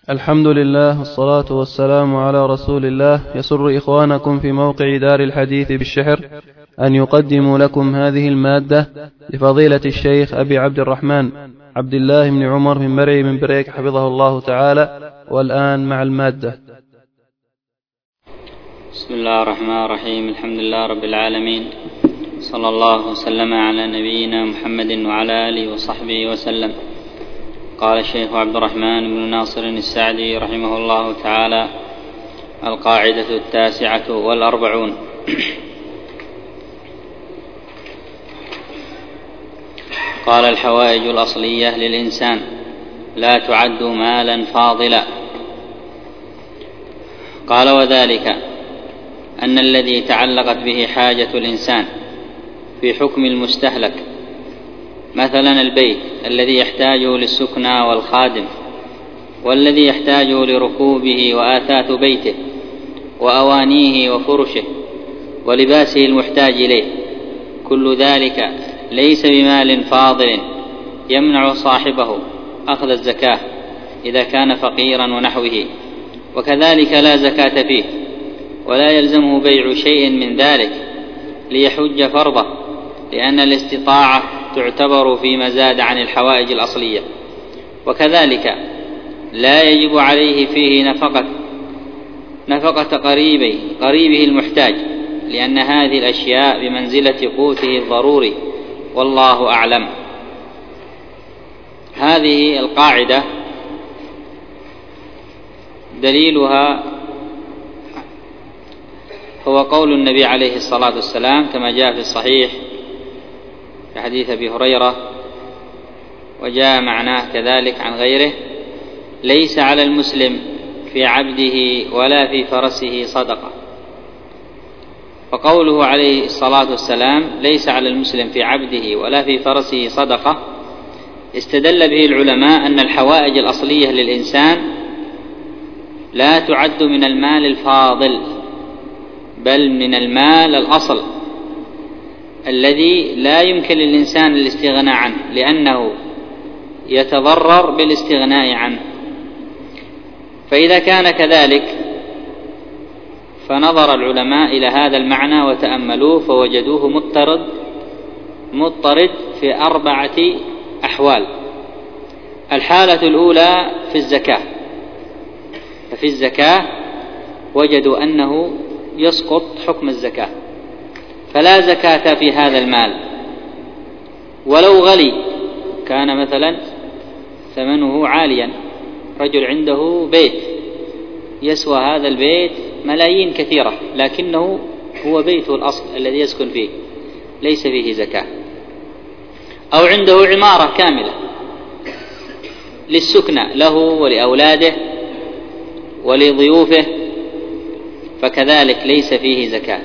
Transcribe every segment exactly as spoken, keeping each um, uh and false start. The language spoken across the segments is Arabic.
الحمد لله والصلاة والسلام على رسول الله. يسر إخوانكم في موقع دار الحديث بالشحر أن يقدموا لكم هذه المادة لفضيلة الشيخ أبي عبد الرحمن عبد الله بن عمر بن مرعي من بريك حفظه الله تعالى. والآن مع المادة. بسم الله الرحمن الرحيم. الحمد لله رب العالمين، صلى الله وسلم على نبينا محمد وعلى آله وصحبه وسلم. قال الشيخ عبد الرحمن بن ناصر السعدي رحمه الله تعالى: القاعدة التاسعة والأربعون. قال: الحوائج الأصلية للإنسان لا تعد مالا فاضلا. قال: وذلك أن الذي تعلقت به حاجة الإنسان في حكم المستهلك، مثلا البيت الذي يحتاجه للسكنى والخادم، والذي يحتاجه لركوبه وآثاث بيته وأوانيه وفرشه ولباسه المحتاج إليه، كل ذلك ليس بمال فاضل يمنع صاحبه أخذ الزكاة إذا كان فقيرا ونحوه، وكذلك لا زكاة فيه، ولا يلزمه بيع شيء من ذلك ليحج فرضه، لأن الاستطاعة تعتبر فيما زاد عن الحوائج الأصلية. وكذلك لا يجب عليه فيه نفقة نفقة قريبي قريبه المحتاج، لأن هذه الأشياء بمنزلة قوته الضروري، والله أعلم. هذه القاعدة دليلها هو قول النبي عليه الصلاة والسلام كما جاء في الصحيح في حديث أبي هريرة، وجاء معناه كذلك عن غيره: ليس على المسلم في عبده ولا في فرسه صدقة. فقوله عليه الصلاة والسلام ليس على المسلم في عبده ولا في فرسه صدقة، استدل به العلماء أن الحوائج الأصلية للإنسان لا تعد من المال الفاضل، بل من المال الأصل الذي لا يمكن للإنسان الاستغناء عنه، لأنه يتضرر بالاستغناء عنه. فإذا كان كذلك فنظر العلماء إلى هذا المعنى وتأملوه فوجدوه مضطرد مضطرد في أربعة أحوال. الحالة الأولى في الزكاة، ففي الزكاة وجدوا أنه يسقط حكم الزكاة، فلا زكاة في هذا المال ولو غلي، كان مثلا ثمنه عاليا، رجل عنده بيت يسوى هذا البيت ملايين كثيرة، لكنه هو بيته الأصل الذي يسكن فيه، ليس فيه زكاة. أو عنده عمارة كاملة للسكنى له ولأولاده ولضيوفه، فكذلك ليس فيه زكاة.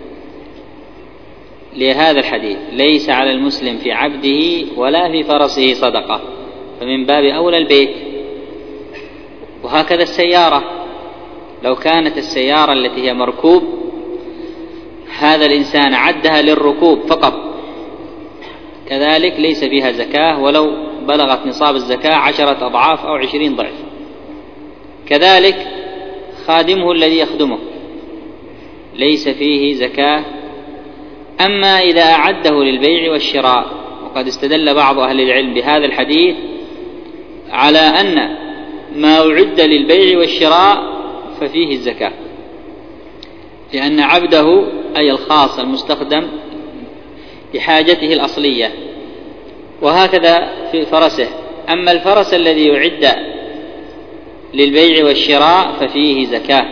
لهذا الحديث ليس على المسلم في عبده ولا في فرسه صدقة، فمن باب أولى البيت. وهكذا السيارة، لو كانت السيارة التي هي مركوب هذا الإنسان عدها للركوب فقط، كذلك ليس فيها زكاة ولو بلغت نصاب الزكاة عشرة أضعاف أو عشرين ضعف. كذلك خادمه الذي يخدمه ليس فيه زكاة. أما إذا أعده للبيع والشراء، وقد استدل بعض أهل العلم بهذا الحديث على أن ما أعد للبيع والشراء ففيه الزكاة، لأن عبده أي الخاص المستخدم لحاجته الأصلية، وهكذا في فرسه. أما الفرس الذي يعد للبيع والشراء ففيه زكاة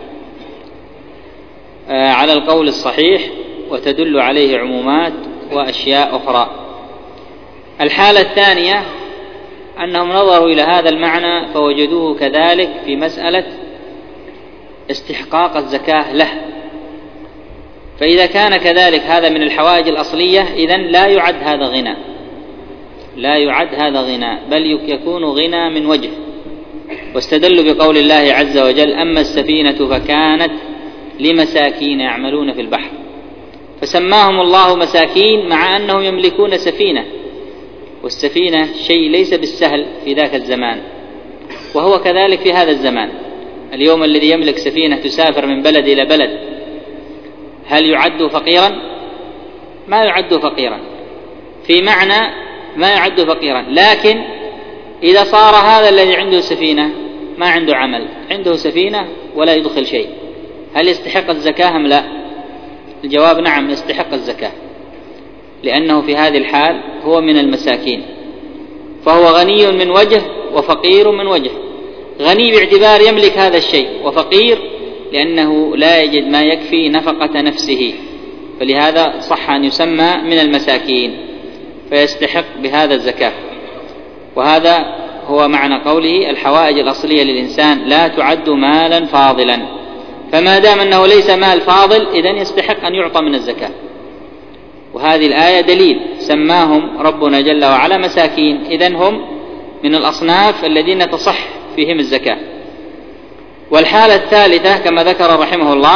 على القول الصحيح، وتدل عليه عمومات وأشياء أخرى. الحالة الثانية أنهم نظروا إلى هذا المعنى فوجدوه كذلك في مسألة استحقاق الزكاة له، فإذا كان كذلك هذا من الحوائج الأصلية إذن لا يعد هذا غنى، لا يعد هذا غنى، بل يكون غنى من وجه. واستدلوا بقول الله عز وجل: أما السفينة فكانت لمساكين يعملون في البحر، فسماهم الله مساكين مع أنهم يملكون سفينة، والسفينة شيء ليس بالسهل في ذاك الزمان، وهو كذلك في هذا الزمان. اليوم الذي يملك سفينة تسافر من بلد إلى بلد هل يعد فقيرا؟ ما يعد فقيرا، في معنى ما يعد فقيرا، لكن إذا صار هذا الذي عنده سفينة ما عنده عمل، عنده سفينة ولا يدخل شيء، هل يستحق الزكاة أم لا؟ الجواب نعم، يستحق الزكاة، لأنه في هذه الحال هو من المساكين، فهو غني من وجه وفقير من وجه. غني باعتبار يملك هذا الشيء، وفقير لأنه لا يجد ما يكفي نفقة نفسه، فلهذا صح أن يسمى من المساكين فيستحق بهذا الزكاة. وهذا هو معنى قوله الحوائج الأصلية للإنسان لا تعد مالا فاضلا، فما دام أنه ليس مال فاضل إذن يستحق أن يعطى من الزكاة. وهذه الآية دليل، سماهم ربنا جل وعلا مساكين، إذن هم من الأصناف الذين تصح فيهم الزكاة. والحالة الثالثة كما ذكر رحمه الله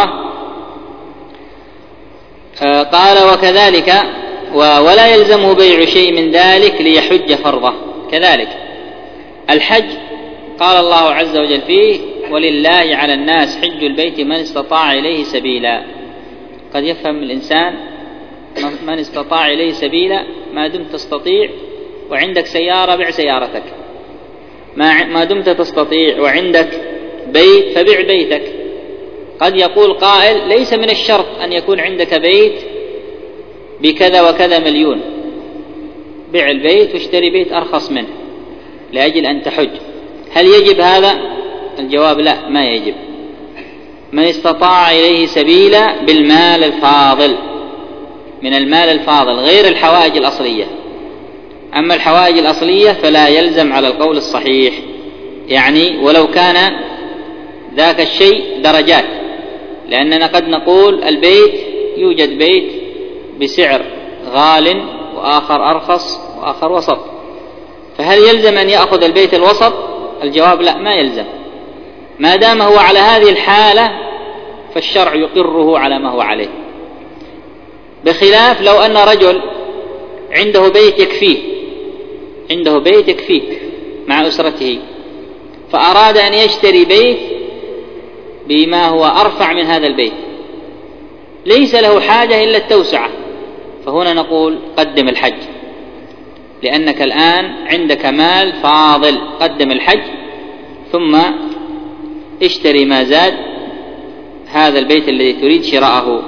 قال وكذلك ولا يلزمه بيع شيء من ذلك ليحج فرضه. كذلك الحج قال الله عز وجل فيه ولله على الناس حج البيت من استطاع إليه سبيلا. قد يفهم الإنسان من استطاع إليه سبيلا، ما دمت تستطيع وعندك سيارة بيع سيارتك، ما دمت تستطيع وعندك بيت فبيع بيتك. قد يقول قائل ليس من الشرط أن يكون عندك بيت بكذا وكذا مليون، بيع البيت واشتري بيت أرخص منه لأجل أن تحج، هل يجب هذا؟ الجواب لا، ما يجب. من استطاع إليه سبيلا بالمال الفاضل، من المال الفاضل غير الحوائج الأصلية. أما الحوائج الأصلية فلا يلزم على القول الصحيح، يعني ولو كان ذاك الشيء درجات، لأننا قد نقول البيت يوجد بيت بسعر غال وآخر أرخص وآخر وسط، فهل يلزم أن يأخذ البيت الوسط؟ الجواب لا، ما يلزم، ما دام هو على هذه الحالة فالشرع يقره على ما هو عليه. بخلاف لو أن رجل عنده بيت يكفيه، عنده بيت يكفيه مع أسرته، فأراد أن يشتري بيت بما هو أرفع من هذا البيت، ليس له حاجة إلا التوسعة، فهنا نقول قدم الحج، لأنك الآن عندك مال فاضل، قدم الحج ثم اشتري ما زاد هذا البيت الذي تريد شراءه.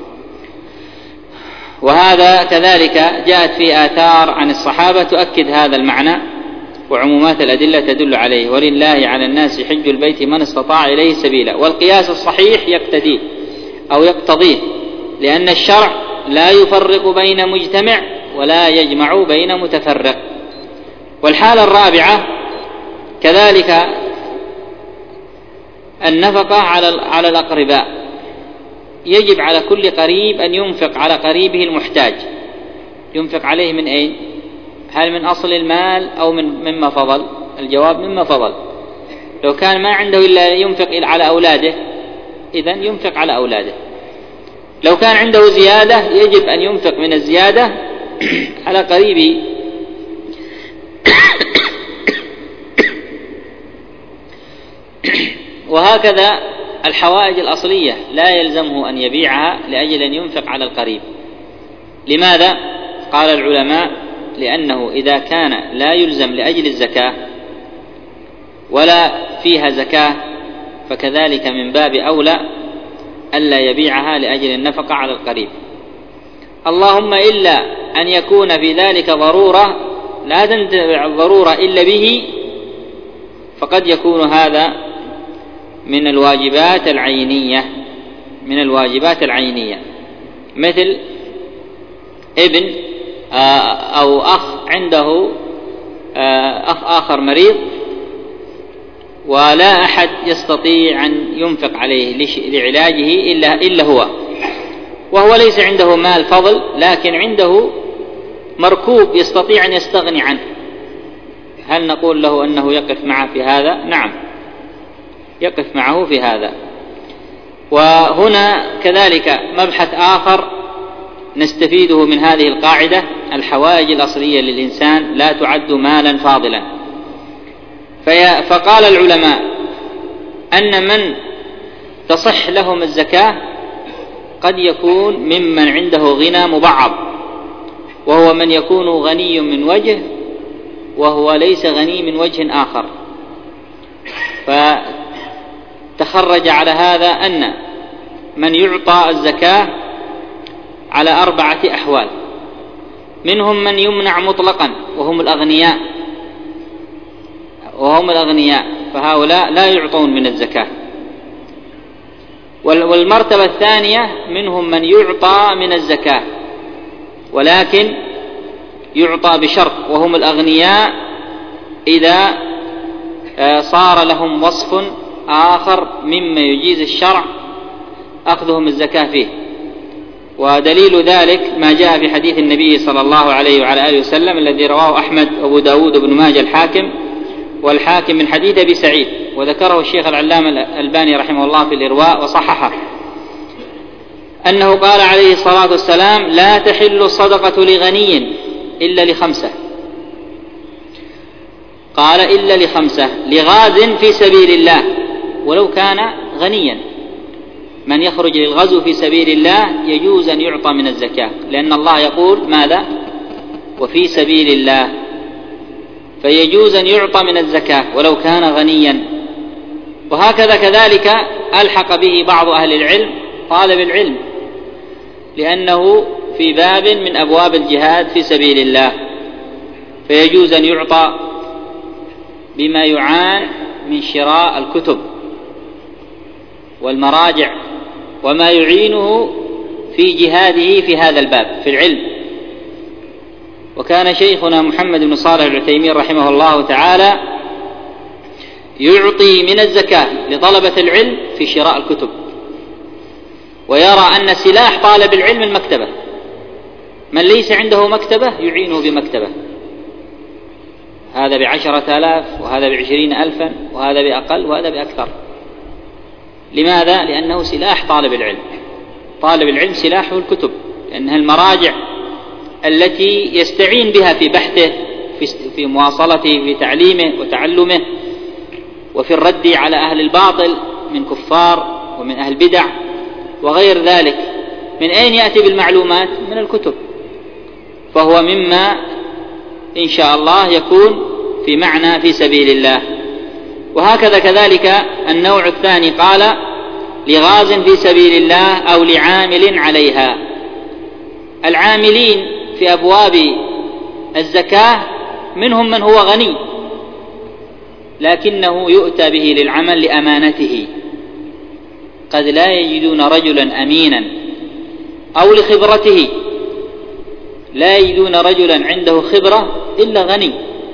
وهذا كذلك جاءت في آثار عن الصحابة تؤكد هذا المعنى، وعمومات الأدلة تدل عليه ولله على الناس حج البيت من استطاع إليه سبيلا. والقياس الصحيح يقتديه أو يقتضيه، لأن الشرع لا يفرق بين مجتمع ولا يجمع بين متفرق. والحالة الرابعة كذلك النفقة على على الأقرباء، يجب على كل قريب أن ينفق على قريبه المحتاج. ينفق عليه من أين؟ هل من أصل المال أو من مما فضل؟ الجواب مما فضل. لو كان ما عنده إلا ينفق على أولاده إذن ينفق على أولاده. لو كان عنده زيادة يجب أن ينفق من الزيادة على قريبه. وهكذا الحوائج الأصلية لا يلزمه أن يبيعها لأجل أن ينفق على القريب. لماذا؟ قال العلماء لأنه إذا كان لا يلزم لأجل الزكاة ولا فيها زكاة فكذلك من باب أولى ألا يبيعها لأجل النفقة على القريب، اللهم إلا أن يكون في ذلك ضرورة لا تنتفع الضرورة إلا به، فقد يكون هذا من الواجبات العينية من الواجبات العينية مثل ابن أو أخ عنده أخ آخر مريض ولا أحد يستطيع أن ينفق عليه لعلاجه إلا, إلا هو، وهو ليس عنده مال فضل لكن عنده مركوب يستطيع أن يستغني عنه، هل نقول له أنه يقف معه في هذا؟ نعم، يقف معه في هذا. وهنا كذلك مبحث آخر نستفيده من هذه القاعدة: الحوائج الأصلية للإنسان لا تعد مالا فاضلا، فقال العلماء أن من تصح لهم الزكاة قد يكون ممن عنده غنى مبعض، وهو من يكون غني من وجه وهو ليس غني من وجه آخر. فتخرج على هذا أن من يعطى الزكاة على أربعة أحوال: منهم من يمنع مطلقا وهم الأغنياء وهم الأغنياء فهؤلاء لا يعطون من الزكاة. والمرتبة الثانية منهم من يعطى من الزكاة ولكن يعطى بشرط، وهم الأغنياء إذا صار لهم وصف آخر مما يجيز الشرع أخذهم الزكاة فيه. ودليل ذلك ما جاء في حديث النبي صلى الله عليه وعلى آله وسلم الذي رواه أحمد وأبو داود وابن ماجه الحاكم والحاكم من حديث أبي سعيد، وذكره الشيخ العلامة الألباني رحمه الله في الإرواء وصححه، أنه قال عليه الصلاة والسلام: لا تحل الصدقة لغني إلا لخمسة. قال: إلا لخمسة: لغاز في سبيل الله ولو كان غنيا. من يخرج للغزو في سبيل الله يجوز أن يعطى من الزكاة، لأن الله يقول ماذا؟ وفي سبيل الله، فيجوز أن يعطى من الزكاة ولو كان غنيا. وهكذا كذلك ألحق به بعض أهل العلم طالب العلم، لأنه في باب من أبواب الجهاد في سبيل الله، فيجوز أن يعطى بما يعان من شراء الكتب والمراجع وما يعينه في جهاده في هذا الباب في العلم. وكان شيخنا محمد بن صالح العثيمين رحمه الله تعالى يعطي من الزكاة لطلبة العلم في شراء الكتب، ويرى أن سلاح طالب العلم المكتبة، من ليس عنده مكتبة يعينه بمكتبة، هذا بعشرة آلاف وهذا بعشرين ألفا وهذا بأقل وهذا بأكثر. لماذا؟ لأنه سلاح طالب العلم. طالب العلم سلاحه الكتب، لأنها المراجع التي يستعين بها في بحثه في مواصلته في تعليمه وتعلمه، وفي الرد على أهل الباطل من كفار ومن أهل بدع وغير ذلك. من أين يأتي بالمعلومات؟ من الكتب. فهو مما إن شاء الله يكون في معنى في سبيل الله. وهكذا كذلك النوع الثاني قال: لغاز في سبيل الله أو لعامل عليها. العاملين في أبواب الزكاة منهم من هو غني لكنه يؤتى به للعمل لأمانته، قد لا يجدون رجلا أمينا، أو لخبرته، لا يجدون رجلا عنده خبرة إلا غني،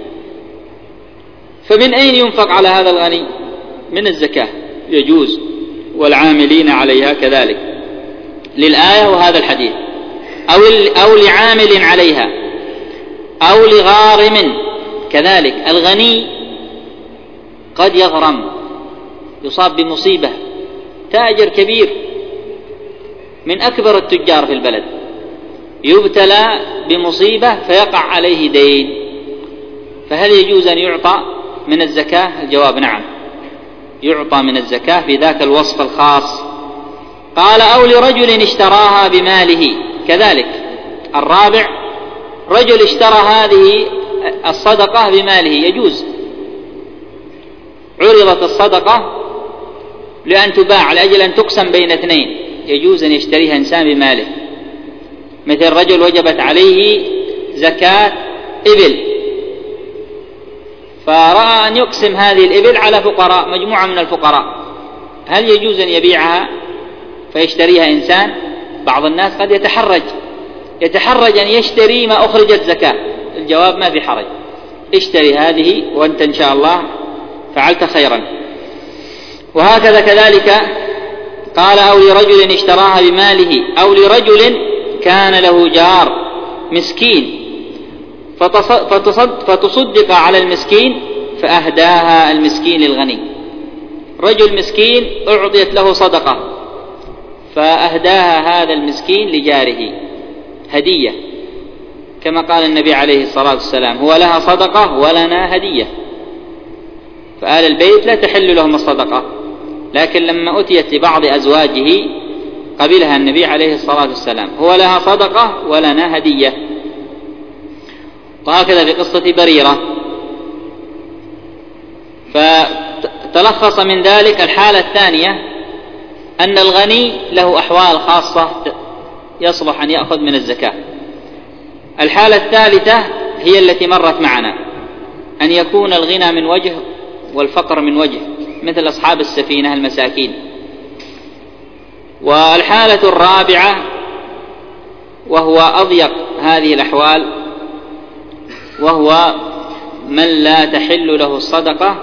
فمن أين ينفق على هذا الغني؟ من الزكاة يجوز، والعاملين عليها كذلك للآية وهذا الحديث. أو, أو لعامل عليها أو لغارم كذلك. الغني قد يغرم، يصاب بمصيبة، تاجر كبير من أكبر التجار في البلد يبتلى بمصيبة فيقع عليه دين، فهل يجوز أن يعطى من الزكاة؟ الجواب نعم، يعطى من الزكاة في ذاك الوصف الخاص. قال: أو لرجل اشتراها بماله كذلك. الرابع: رجل اشترى هذه الصدقة بماله، يجوز. عرضت الصدقة لأن تباع لأجل أن تقسم بين اثنين، يجوز أن يشتريها إنسان بماله. مثل رجل وجبت عليه زكاة إبل، فرأى أن يقسم هذه الإبل على فقراء، مجموعة من الفقراء، هل يجوز أن يبيعها فيشتريها إنسان؟ بعض الناس قد يتحرج يتحرج أن يشتري ما أخرجت زكاة. الجواب: ما في حرج، اشتري هذه وأنت إن شاء الله فعلت خيرا. وهكذا كذلك قال: أو لرجل اشتراها بماله أو لرجل كان له جار مسكين فتصدق على المسكين فأهداها المسكين للغني. رجل مسكين أعطيت له صدقة فأهداها هذا المسكين لجاره هدية، كما قال النبي عليه الصلاة والسلام: هو لها صدقة ولنا هدية. فآل البيت لا تحل لهم الصدقة، لكن لما أتيت لبعض أزواجه قبلها النبي عليه الصلاة والسلام، هو لها صدقة ولنا هدية. وهكذا في قصة بريرة. فتلخص من ذلك الحالة الثانية أن الغني له أحوال خاصة يصلح أن يأخذ من الزكاة. الحالة الثالثة هي التي مرت معنا، أن يكون الغنى من وجه والفقر من وجه، مثل أصحاب السفينة المساكين. والحالة الرابعة وهو أضيق هذه الأحوال، وهو من لا تحل له الصدقة،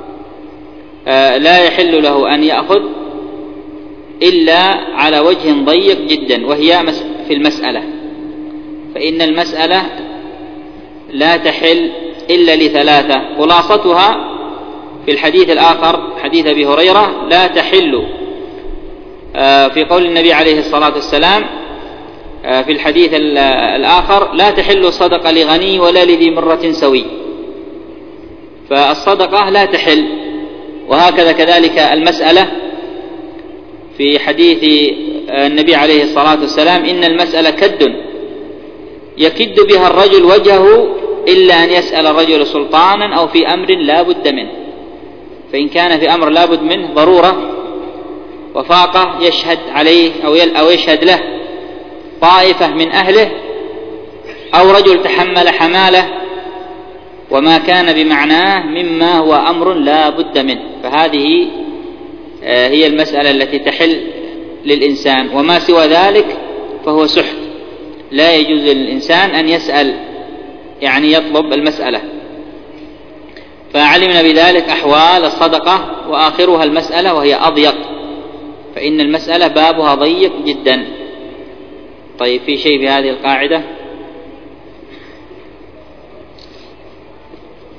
لا يحل له أن يأخذ إلا على وجه ضيق جدا، وهي في المسألة. فإن المسألة لا تحل إلا لثلاثة، خلاصتها في الحديث الآخر حديث أبي هريرة لا تحل، في قول النبي عليه الصلاة والسلام في الحديث الآخر لا تحل الصدقة لغني ولا لذي مرة سوي، فالصدقة لا تحل. وهكذا كذلك المسألة في حديث النبي عليه الصلاة والسلام إن المسألة كد يكد بها الرجل وجهه إلا أن يسأل الرجل سلطانا أو في أمر لا بد منه. فإن كان في أمر لا بد منه ضرورة وفاقة يشهد عليه أو يشهد له طائفة من أهله، أو رجل تحمل حماله وما كان بمعناه مما هو أمر لا بد منه، فهذه هي المسألة التي تحل للإنسان. وما سوى ذلك فهو سحت، لا يجوز للإنسان أن يسأل يعني يطلب المسألة. فعلمنا بذلك أحوال الصدقة، وآخرها المسألة وهي أضيق، فإن المسألة بابها ضيق جدا. طيب، في شيء في هذه القاعدة؟